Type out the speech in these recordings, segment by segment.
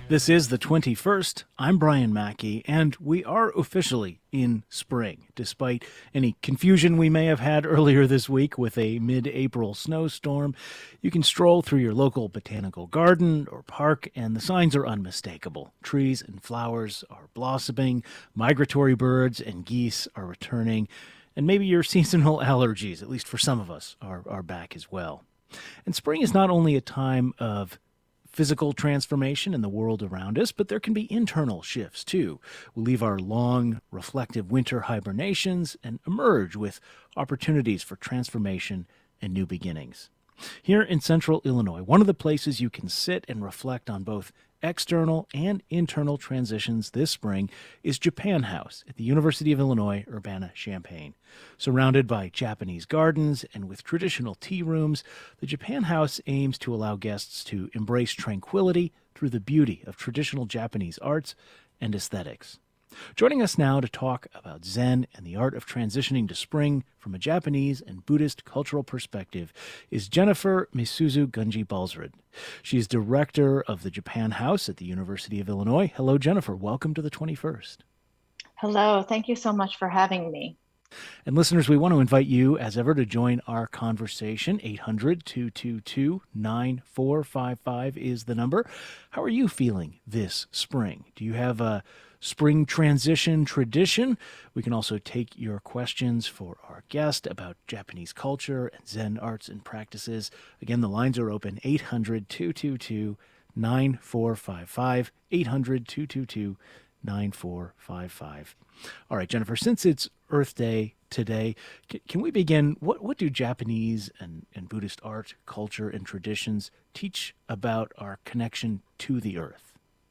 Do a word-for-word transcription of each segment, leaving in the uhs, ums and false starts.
This is the twenty-first. I'm Brian Mackey, and we are officially in spring. Despite any confusion we may have had earlier this week with a mid-April snowstorm, you can stroll through your local botanical garden or park, and the signs are unmistakable. Trees and flowers are blossoming, migratory birds and geese are returning, and maybe your seasonal allergies, at least for some of us, are, are back as well. And spring is not only a time of physical transformation in the world around us, but there can be internal shifts too. We leave our long, reflective winter hibernations and emerge with opportunities for transformation and new beginnings. Here in central Illinois, one of the places you can sit and reflect on both external and internal transitions this spring is Japan House at the University of Illinois Urbana-Champaign. Surrounded by Japanese gardens and with traditional tea rooms, the Japan House aims to allow guests to embrace tranquility through the beauty of traditional Japanese arts and aesthetics. Joining us now to talk about Zen and the art of transitioning to spring from a Japanese and Buddhist cultural perspective is Jennifer Misuzu Gunji Balsrud. She is director of the Japan House at the University of Illinois. Hello, Jennifer. Welcome to the twenty-first. Hello. Thank you so much for having me. And listeners, we want to invite you, as ever, to join our conversation. eight hundred, two two two, nine four five five is the number. How are you feeling this spring? Do you have a spring transition tradition? We can also take your questions for our guest about Japanese culture and Zen arts and practices. Again, the lines are open, eight hundred, two two two, nine four five five, eight hundred, two two two, nine four five five. All right, Jennifer, since it's Earth Day today, c- can we begin? What, what do Japanese and, and Buddhist art, culture, and traditions teach about our connection to the earth?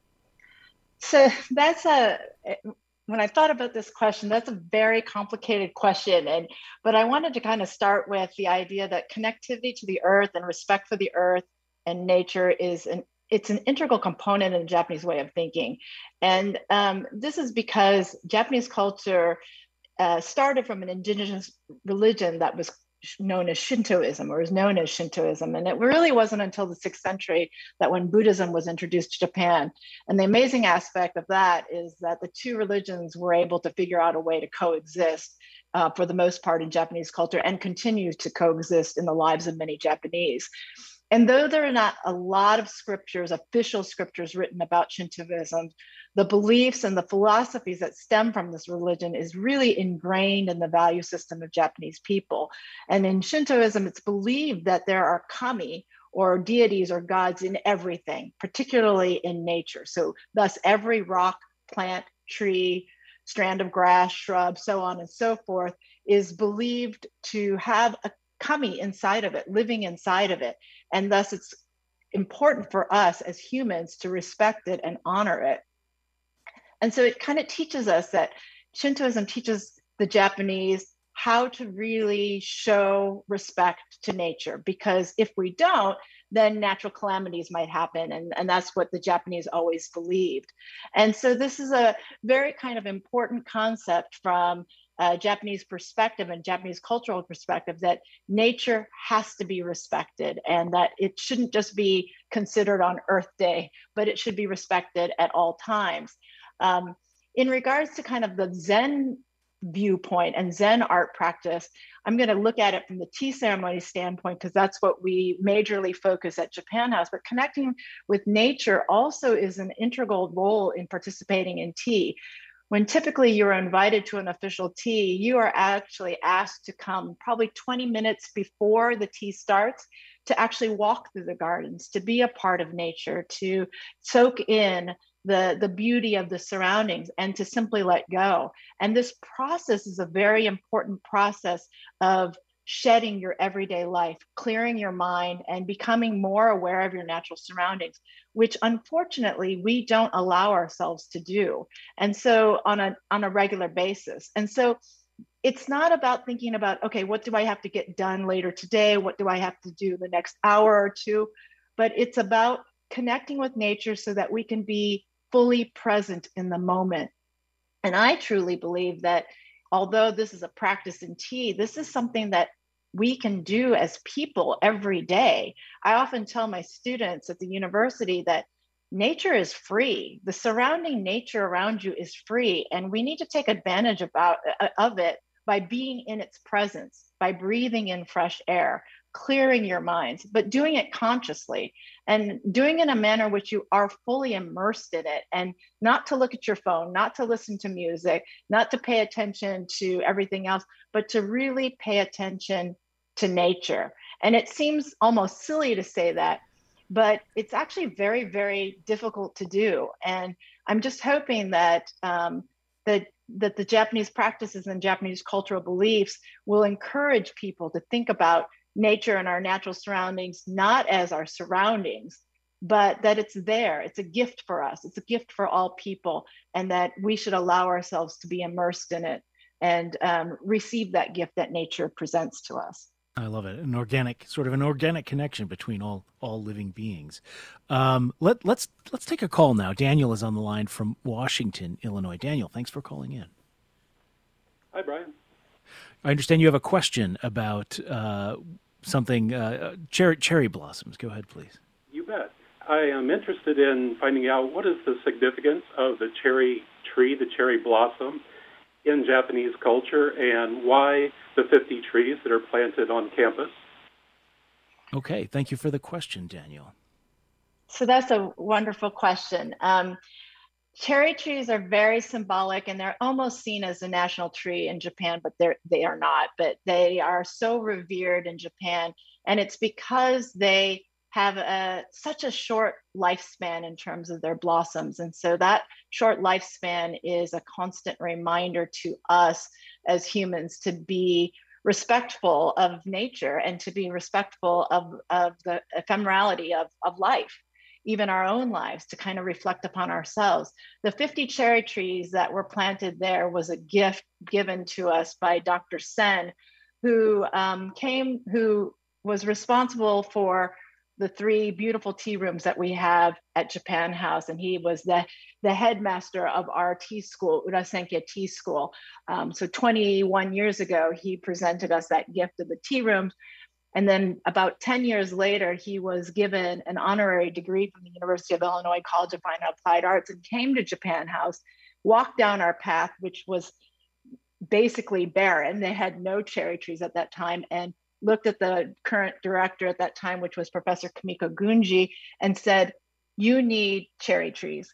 So that's a, when I thought about this question, that's a very complicated question. And, but I wanted to kind of start with the idea that connectivity to the earth and respect for the earth and nature is an, it's an integral component in the Japanese way of thinking. And um, this is because Japanese culture uh, started from an indigenous religion that was known as Shintoism, or is known as Shintoism. And it really wasn't until the sixth century that when Buddhism was introduced to Japan. And the amazing aspect of that is that the two religions were able to figure out a way to coexist uh, for the most part in Japanese culture, and continue to coexist in the lives of many Japanese. And though there are not a lot of scriptures, official scriptures written about Shintoism, the beliefs and the philosophies that stem from this religion is really ingrained in the value system of Japanese people. And in Shintoism, it's believed that there are kami, or deities or gods, in everything, particularly in nature. So thus every rock, plant, tree, strand of grass, shrub, so on and so forth, is believed to have a kami inside of it, living inside of it. And thus it's important for us as humans to respect it and honor it. And so it kind of teaches us that Shintoism teaches the Japanese how to really show respect to nature, because if we don't, then natural calamities might happen. And, and that's what the Japanese always believed. And so this is a very kind of important concept from a Japanese perspective and Japanese cultural perspective, that nature has to be respected, and that it shouldn't just be considered on Earth Day, but it should be respected at all times. Um, in regards to kind of the Zen viewpoint and Zen art practice, I'm going to look at it from the tea ceremony standpoint, because that's what we majorly focus at Japan House. But connecting with nature also is an integral role in participating in tea. When typically you're invited to an official tea, you are actually asked to come probably twenty minutes before the tea starts to actually walk through the gardens, to be a part of nature, to soak in the, the beauty of the surroundings, and to simply let go. And this process is a very important process of shedding your everyday life, clearing your mind, and becoming more aware of your natural surroundings, which unfortunately we don't allow ourselves to do. And so on a, on a regular basis. And so it's not about thinking about, okay, what do I have to get done later today? What do I have to do the next hour or two? But it's about connecting with nature so that we can be fully present in the moment. And I truly believe that although this is a practice in tea, this is something that we can do as people every day. I often tell my students at the university that nature is free. The surrounding nature around you is free, and we need to take advantage about, uh, of it by being in its presence, by breathing in fresh air, clearing your minds, but doing it consciously and doing it in a manner which you are fully immersed in it, and not to look at your phone, not to listen to music, not to pay attention to everything else, but to really pay attention to nature. And it seems almost silly to say that, but it's actually very, very difficult to do. And I'm just hoping that um, that that the Japanese practices and Japanese cultural beliefs will encourage people to think about nature and our natural surroundings not as our surroundings, but that it's there. It's a gift for us. It's a gift for all people, and that we should allow ourselves to be immersed in it and um, receive that gift that nature presents to us. I love it. An organic, sort of an organic connection between all all living beings. Um, let let's let's take a call now. Daniel is on the line from Washington, Illinois. Daniel, thanks for calling in. Hi, Brian. I understand you have a question about uh, something uh, cherry cherry blossoms. Go ahead, please. You bet. I am interested in finding out what is the significance of the cherry tree, the cherry blossom, in Japanese culture, and why the fifty trees that are planted on campus. Okay, thank you for the question, Daniel. So that's a wonderful question. Um, cherry trees are very symbolic, and they're almost seen as a national tree in Japan, but they're they are not. But they are so revered in Japan, and it's because they have a, such a short lifespan in terms of their blossoms. And so that short lifespan is a constant reminder to us as humans to be respectful of nature and to be respectful of, of the ephemerality of, of life, even our own lives, to kind of reflect upon ourselves. The fifty cherry trees that were planted there was a gift given to us by Doctor Sen, who um, came, who was responsible for the three beautiful tea rooms that we have at Japan House. And he was the, the headmaster of our tea school, Urasenke Tea School. Um, so twenty-one years ago, he presented us that gift of the tea rooms. And then about ten years later, he was given an honorary degree from the University of Illinois College of Fine and Applied Arts and came to Japan House, walked down our path, which was basically barren. They had no cherry trees at that time, and looked at the current director at that time, which was Professor Kamiko Gunji, and said, "You need cherry trees.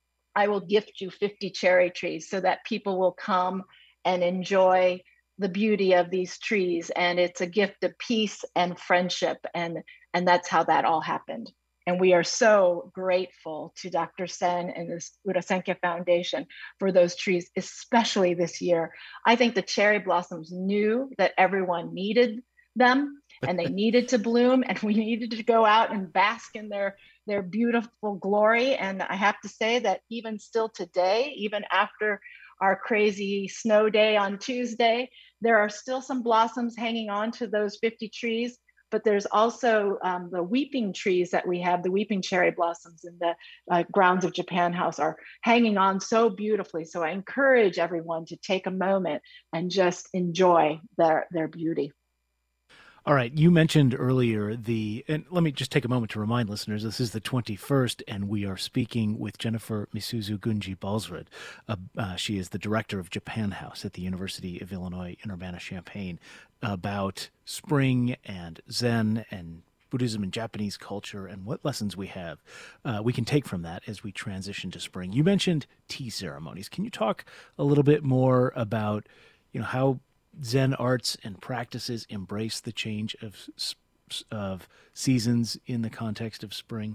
I will gift you fifty cherry trees so that people will come and enjoy the beauty of these trees. And it's a gift of peace and friendship." And, and that's how that all happened. And we are so grateful to Doctor Sen and the Urasenke Foundation for those trees, especially this year. I think the cherry blossoms knew that everyone needed them, and they needed to bloom, and we needed to go out and bask in their their beautiful glory. And I have to say that even still today, even after our crazy snow day on Tuesday, there are still some blossoms hanging on to those fifty trees. But there's also um, the weeping trees that we have, the weeping cherry blossoms in the uh, grounds of Japan House are hanging on so beautifully. So I encourage everyone to take a moment and just enjoy their their beauty. All right, you mentioned earlier the, and let me just take a moment to remind listeners, this is the twenty-first, and we are speaking with Jennifer Misuzu Gunji Balsrud. Uh, uh, she is the director of Japan House at the University of Illinois in Urbana-Champaign, about spring and Zen and Buddhism and Japanese culture and what lessons we have, uh, we can take from that as we transition to spring. You mentioned tea ceremonies. Can you talk a little bit more about, you know, how Zen arts and practices embrace the change of of seasons in the context of spring?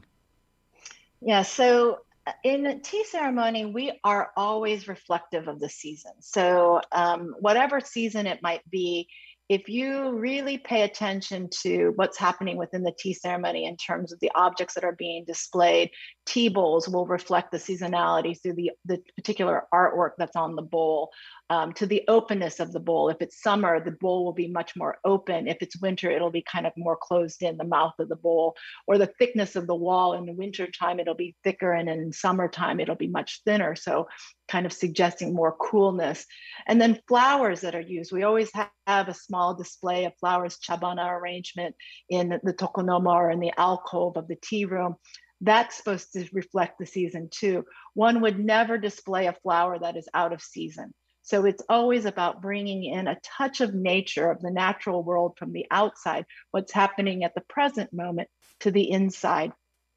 Yeah, so in tea ceremony, we are always reflective of the season. So um, whatever season it might be, if you really pay attention to what's happening within the tea ceremony in terms of the objects that are being displayed, tea bowls will reflect the seasonality through the, the particular artwork that's on the bowl, um, to the openness of the bowl. If it's summer, the bowl will be much more open. If it's winter, it'll be kind of more closed in, the mouth of the bowl, or the thickness of the wall. In the winter time, it'll be thicker, and in summertime, it'll be much thinner. So kind of suggesting more coolness. And then flowers that are used. We always have a small display of flowers, chabana arrangement in the tokonoma or in the alcove of the tea room. That's supposed to reflect the season too. One would never display a flower that is out of season. So it's always about bringing in a touch of nature, of the natural world from the outside, what's happening at the present moment, to the inside.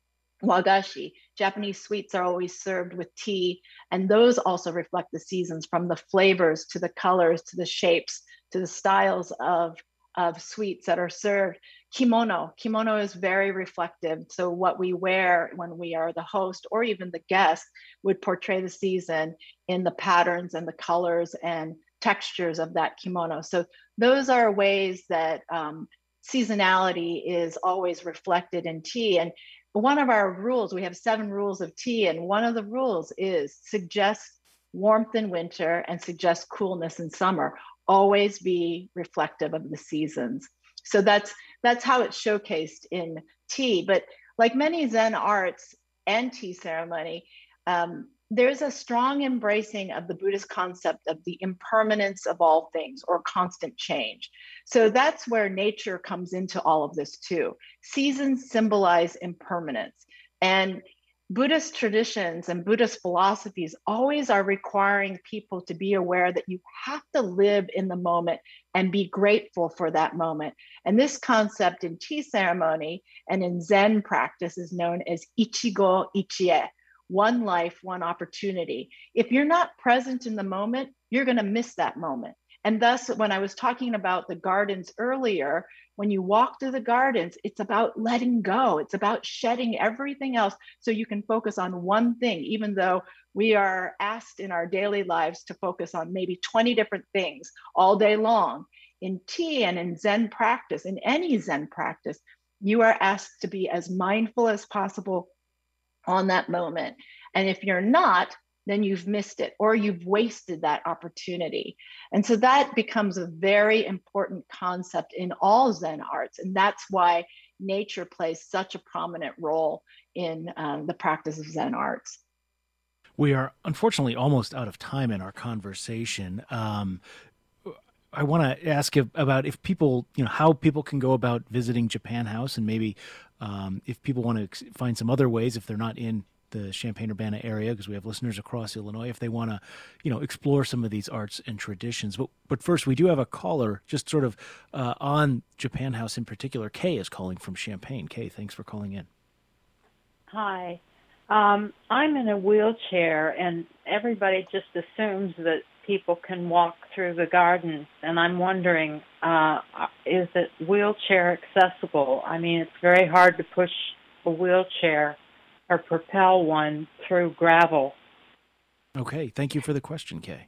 Wagashi, Japanese sweets, are always served with tea, and those also reflect the seasons, from the flavors to the colors to the shapes to the styles of, of sweets that are served. Kimono, kimono is very reflective. So what we wear when we are the host or even the guest would portray the season in the patterns and the colors and textures of that kimono. So those are ways that um, seasonality is always reflected in tea. And one of our rules, we have seven rules of tea, and one of the rules is suggest warmth in winter and suggest coolness in summer. Always be reflective of the seasons. So that's that's how it's showcased in tea. But like many Zen arts and tea ceremony, um, there's a strong embracing of the Buddhist concept of the impermanence of all things, or constant change. So that's where nature comes into all of this too. Seasons symbolize impermanence. And Buddhist traditions and Buddhist philosophies always are requiring people to be aware that you have to live in the moment and be grateful for that moment. And this concept in tea ceremony and in Zen practice is known as Ichigo Ichie, one life, one opportunity. If you're not present in the moment, you're going to miss that moment. And thus, when I was talking about the gardens earlier, when you walk through the gardens, it's about letting go. It's about shedding everything else so you can focus on one thing, even though we are asked in our daily lives to focus on maybe twenty different things all day long. In tea and in Zen practice, in any Zen practice, you are asked to be as mindful as possible on that moment. And if you're not, then you've missed it, or you've wasted that opportunity. And so that becomes a very important concept in all Zen arts. And that's why nature plays such a prominent role in um, the practice of Zen arts. We are unfortunately almost out of time in our conversation. Um, I want to ask about if people, you know, how people can go about visiting Japan House, and maybe um, if people want to find some other ways, if they're not in the Champaign-Urbana area, because we have listeners across Illinois, if they want to, you know, explore some of these arts and traditions. But but first, we do have a caller just sort of uh, on Japan House in particular. Kay is calling from Champaign. Kay, thanks for calling in. Hi. Um, I'm in a wheelchair, and everybody just assumes that people can walk through the gardens. And I'm wondering, uh, is it wheelchair accessible? I mean, it's very hard to push a wheelchair or propel one through gravel. Okay, thank you for the question, Kay.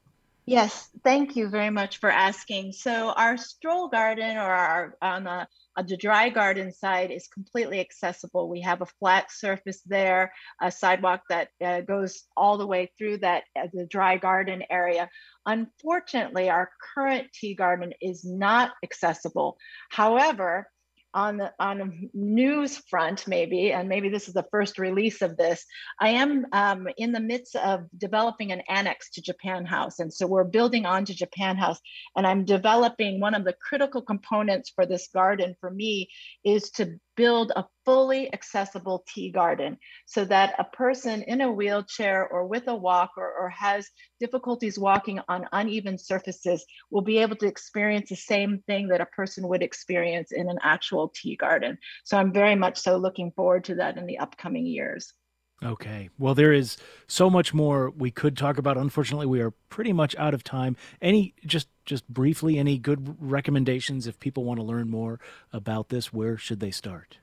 Yes, thank you very much for asking. So our stroll garden, or our on the, on the dry garden side, is completely accessible. We have a flat surface there, a sidewalk that uh, goes all the way through that uh, the dry garden area. Unfortunately, our current tea garden is not accessible. However, on the on a news front, maybe, and maybe this is the first release of this, I am um, in the midst of developing an annex to Japan House. And so we're building onto Japan House, and I'm developing one of the critical components for this garden for me is to build a fully accessible tea garden so that a person in a wheelchair or with a walker or has difficulties walking on uneven surfaces will be able to experience the same thing that a person would experience in an actual tea garden. So I'm very much so looking forward to that in the upcoming years. Okay. Well, there is so much more we could talk about. Unfortunately, we are pretty much out of time. Any, just just briefly, any good recommendations if people want to learn more about this? Where should they start?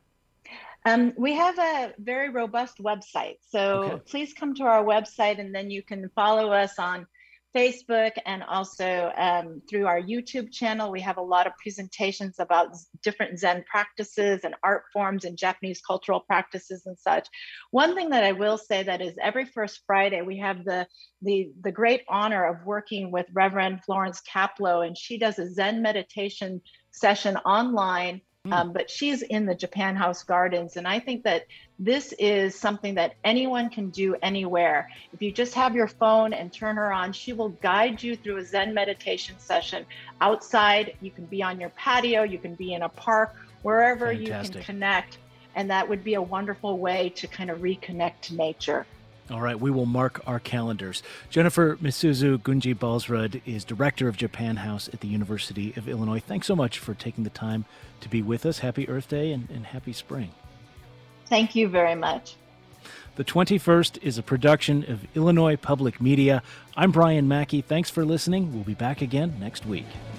Um, we have a very robust website. So Okay. Please come to our website, and then you can follow us on Facebook, and also um, through our YouTube channel. We have a lot of presentations about different Zen practices and art forms and Japanese cultural practices and such. One thing that I will say that is every first Friday, we have the, the, the great honor of working with Reverend Florence Kaplow, and she does a Zen meditation session online. Um, but she's in the Japan House Gardens. And I think that this is something that anyone can do anywhere. If you just have your phone and turn her on, she will guide you through a Zen meditation session outside. You can be on your patio, you can be in a park, wherever Fantastic. You can connect. And that would be a wonderful way to kind of reconnect to nature. All right, we will mark our calendars. Jennifer Misuzu Gunji Balsrud is Director of Japan House at the University of Illinois. Thanks so much for taking the time to be with us. Happy Earth Day and, and happy spring. Thank you very much. The twenty-first is a production of Illinois Public Media. I'm Brian Mackey. Thanks for listening. We'll be back again next week.